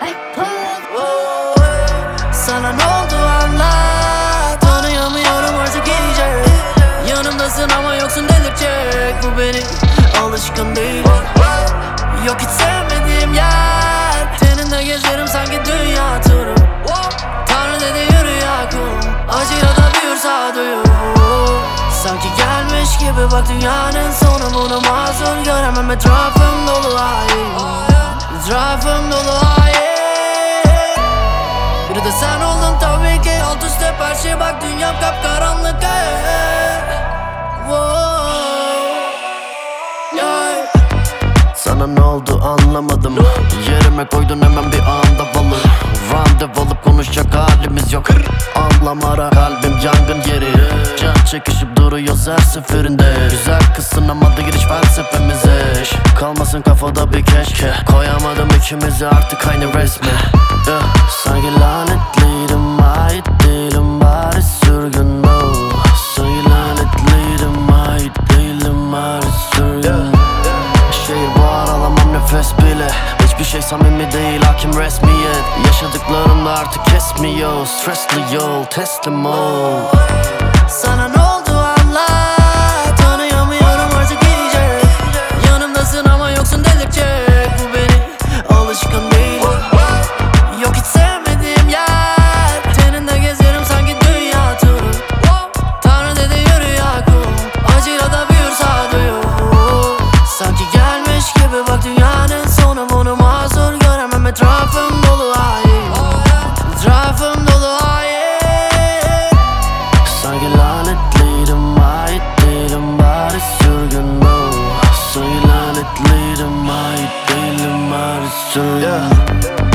Sana ne oldu anlat. Tanıyamıyorum artık iyice. Yanımdasın ama yoksun delirtecek. Bu beni alışkın değil. Yok hiç sevmediğim yer. Teninde gezerim sanki dünya turu. Tanrı dedi yürü Yakup. Acıyla da büyür sağduyu. Sanki gelmiş gibi bak dünyanın sonu. Bunu mazur göremem. Etrafım dolu hayır. Etrafım dolu hayır. Biri de sen oldun tabii ki. Alt üst hep her şey bak dünyam kapkaranlık. Sana ne oldu anlamadım. Yerime koydun hemen bir anda balık. Randevu alıp konuşacak halimiz yok. Anlam ara kalbim yangın yeri. Can çekişip duruyoruz her seferinde. Güzel kızsın ama da giriş felsefemize. Kalmasın kafada bir keşke. Koyamadım ikimizi artık aynı resme. Sanki lanetliydim, ait değilim, bari sürgün bu. Sanki lanetliydim, ait değilim, bari sürgün. Şehir bu aralamam nefes bile. Hiçbir şey samimi değil, hakim resmiyet. Yaşadıklarımda artık kesmiyor. Stresli yol, teslim ol. Sana ne oldu anlat. Tanıyamıyorum artık iyice. Yanımdasın ama yoksun delirtecek. Bu beni alışkın değil. Yok hiç sevmediğim yer. Teninde gezerim sanki dünya turu. Tanrı dedi yürü Yakup. Acıyla da büyür sağduyu. Sanki gelmiş gibi bak dünyanın sonu. Bunu mazur göremem. Etrafım dolu hayır. Etrafım dolu hayır. Sanki lanetliydim, ait değilim, bari sürgün bu. Sanki lanetliydim, ait değilim, bari sürgün.